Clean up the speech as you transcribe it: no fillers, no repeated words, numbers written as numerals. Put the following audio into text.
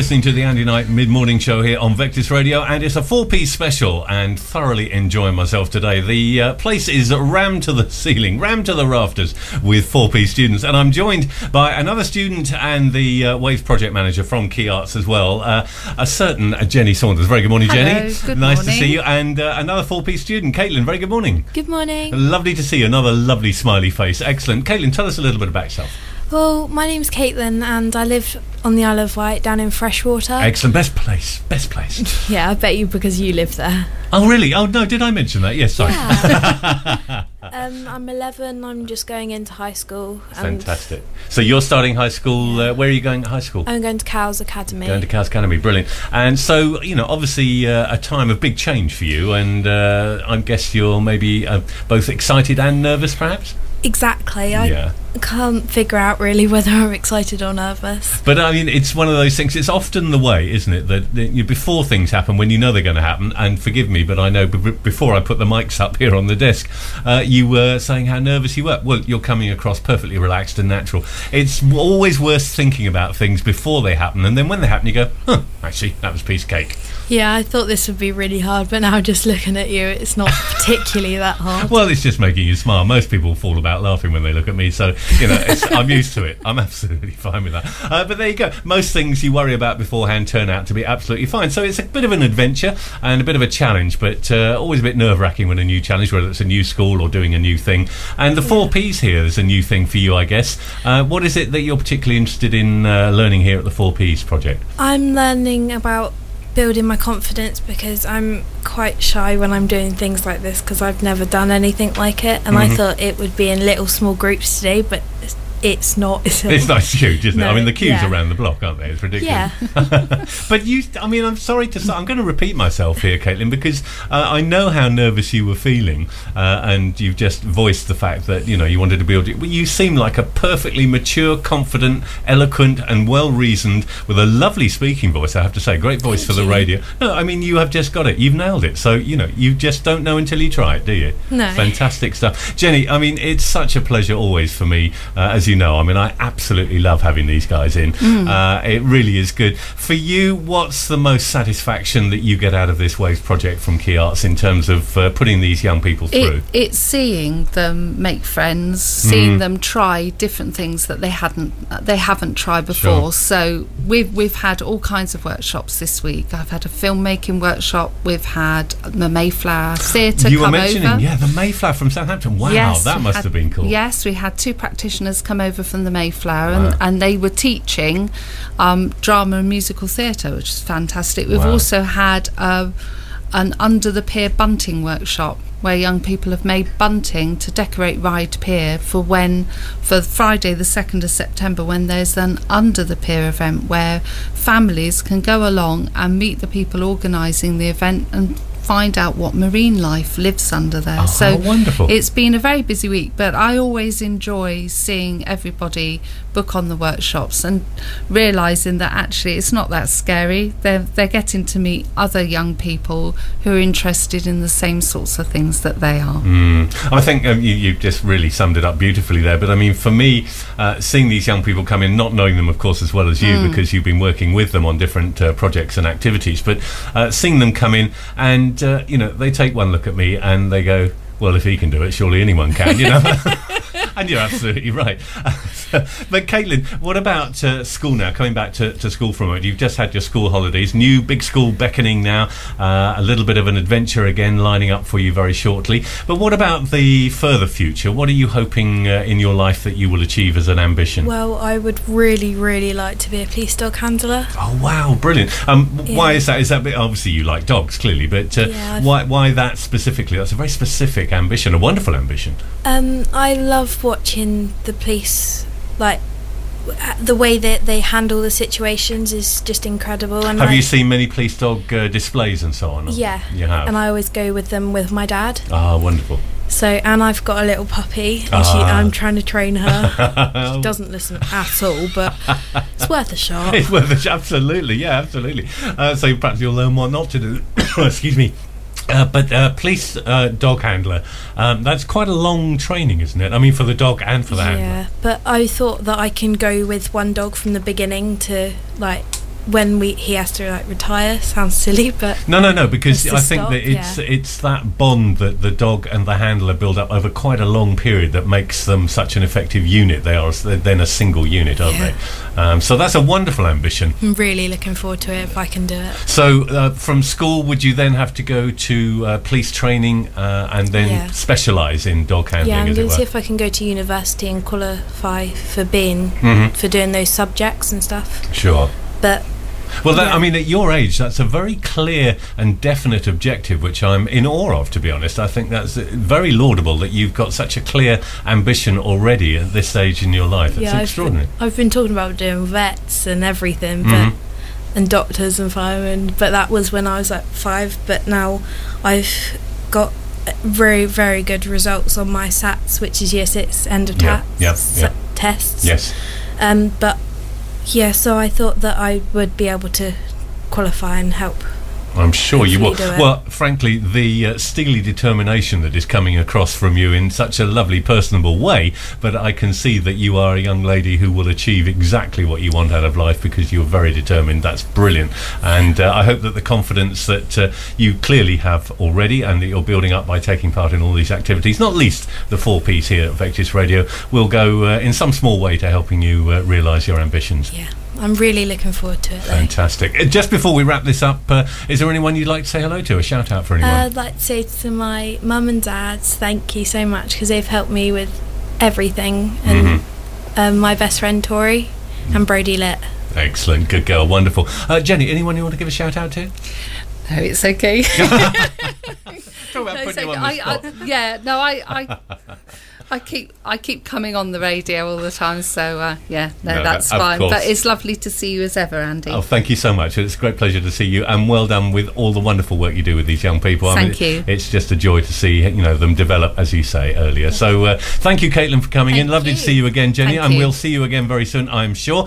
listening to the Andy Knight mid-morning show here on Vectis Radio, and it's a four-piece special, and thoroughly enjoying myself today. The place is rammed to the ceiling, rammed to the rafters with four-piece students, and I'm joined by another student and the Waves project manager from Key Arts as well, a certain Jenny Saunders. Very good morning, Hello, Jenny. good nice morning. to see you. And another four-piece student, Caitlin. Very good morning. Good morning. Lovely to see you. Another lovely smiley face. Excellent. Caitlin, tell us a little bit about yourself. Well, my name's Caitlin and I live on the Isle of Wight down in Freshwater. Excellent. Best place. Yeah, I bet you because you live there. Oh, really? Oh, no, did I mention that? Yes, sorry. Yeah. I'm 11, I'm just going into high school. And Fantastic. So you're starting high school. Where are you going to high school? I'm going to Cowes Academy. Going to Cowes Academy. Brilliant. And so, obviously a time of big change for you, and I guess you're maybe both excited and nervous, perhaps? Exactly. I can't figure out really whether I'm excited or nervous. But I mean, it's one of those things. It's often the way, isn't it, that before things happen, when you know they're going to happen. And forgive me, but I know before I put the mics up here on the desk, you were saying how nervous you were. Well, you're coming across perfectly relaxed and natural. It's always worth thinking about things before they happen, and then when they happen, you go, actually, that was a piece of cake. Yeah, I thought this would be really hard, but now just looking at you, it's not particularly that hard. Well, it's just making you smile. Most people fall about laughing when they look at me, so I'm used to it. I'm absolutely fine with that. But there you go. Most things you worry about beforehand turn out to be absolutely fine. So it's a bit of an adventure and a bit of a challenge, but always a bit nerve-wracking when a new challenge, whether it's a new school or doing a new thing. And the 4Ps here is a new thing for you, I guess. What is it that you're particularly interested in learning here at the 4Ps project? I'm learning about building my confidence because I'm quite shy when I'm doing things like this because I've never done anything like it, and I thought it would be in little small groups today, but it's not. It's not huge, isn't it? I mean, the queues yeah. around the block, aren't they? It's ridiculous. Yeah. But I'm sorry to say, I'm going to repeat myself here, Caitlin, because I know how nervous you were feeling, and you've just voiced the fact that, you wanted to build it. You seem like a perfectly mature, confident, eloquent, and well-reasoned, with a lovely speaking voice, I have to say. Great voice Thank for the you. radio. No, I mean, you have just got it. You've nailed it. So, you just don't know until you try it, do you? No. Fantastic stuff. Jenny, I mean, it's such a pleasure always for me, as you know. I mean, I absolutely love having these guys in. It really is good. For you, what's the most satisfaction that you get out of this Waves project from Key Arts in terms of putting these young people through? It's seeing them make friends, seeing them try different things that they haven't tried before. Sure. So we've had all kinds of workshops this week. I've had a filmmaking workshop. We've had the Mayflower Theatre You were come mentioning, over. the Mayflower from Southampton. Wow, Yes, that must have been cool. Yes, we had two practitioners come over from the Mayflower, Wow. and they were teaching drama and musical theatre, which is fantastic. We've Wow. also had an under the pier bunting workshop where young people have made bunting to decorate Ryde Pier for Friday the 2nd of September, when there's an under the pier event where families can go along and meet the people organising the event and find out what marine life lives under there. Oh, so wonderful. It's been a very busy week, but I always enjoy seeing everybody book on the workshops and realising that actually it's not that scary. They're getting to meet other young people who are interested in the same sorts of things that they are. I think you just really summed it up beautifully there. But I mean, for me, seeing these young people come in, not knowing them, of course, as well as you, because you've been working with them on different projects and activities, but seeing them come in and, they take one look at me and they go, well, if he can do it, surely anyone can, And you're absolutely right. But Caitlin, what about school now? Coming back to school for a moment, you've just had your school holidays, new big school beckoning now, a little bit of an adventure again lining up for you very shortly. But what about the further future? What are you hoping in your life that you will achieve as an ambition? Well, I would really, really like to be a police dog handler. Oh wow, brilliant! Why is that? Is that obviously you like dogs, clearly, but why that specifically? That's a very specific ambition, a wonderful ambition. I love watching the police, like the way that they handle the situations is just incredible. And have you seen many police dog displays and so on? Yeah, you have. And I always go with them with my dad. Ah, wonderful. So, and I've got a little puppy, and I'm trying to train her. She doesn't listen at all, but it's worth a shot. It's worth a shot, absolutely, yeah, absolutely. So perhaps you'll learn what not to do. Excuse me. But police dog handler, that's quite a long training, isn't it? I mean, for the dog and for the handler. Yeah, but I thought that I can go with one dog from the beginning to, like, when he has to like retire. Sounds silly, but no, because has to I think stop, that it's that bond that the dog and the handler build up over quite a long period that makes them such an effective unit. They're then a single unit, aren't they? So that's a wonderful ambition. I'm really looking forward to it if I can do it. So from school, would you then have to go to police training and then specialise in dog handling? Yeah, I'm as going it to see were? if I can go to university and qualify for being for doing those subjects and stuff. Sure. But well, I mean, at your age, that's a very clear and definite objective, which I'm in awe of, to be honest. I think that's very laudable that you've got such a clear ambition already at this stage in your life. It's extraordinary. I've been talking about doing vets and everything, but and doctors and firemen, but that was when I was like 5. But now I've got very, very good results on my SATs, which is year 6 end of tests. Yes. But yeah, so I thought that I would be able to qualify and help. I'm sure you will. do it. Well, frankly, the steely determination that is coming across from you in such a lovely, personable way, but I can see that you are a young lady who will achieve exactly what you want out of life because you're very determined. That's brilliant. And I hope that the confidence that you clearly have already and that you're building up by taking part in all these activities, not least the 4Ps here at Vectis Radio, will go in some small way to helping you realise your ambitions. Yeah. I'm really looking forward to it, though. Fantastic. Just before we wrap this up, is there anyone you'd like to say hello to? A shout out for anyone? I'd like to say to my mum and dad, thank you so much because they've helped me with everything. And my best friend Tori and Brody Litt. Excellent. Good girl. Wonderful. Jenny, anyone you want to give a shout out to? No, it's okay. Talk about putting you on the spot. I keep coming on the radio all the time, so that's fine. Course. But it's lovely to see you as ever, Andy. Oh, thank you so much. It's a great pleasure to see you, and well done with all the wonderful work you do with these young people. Thank you. It's just a joy to see them develop, as you say earlier. So thank you, Caitlin, for coming in. Lovely to see you again, Jenny, and we'll see you again very soon, I'm sure.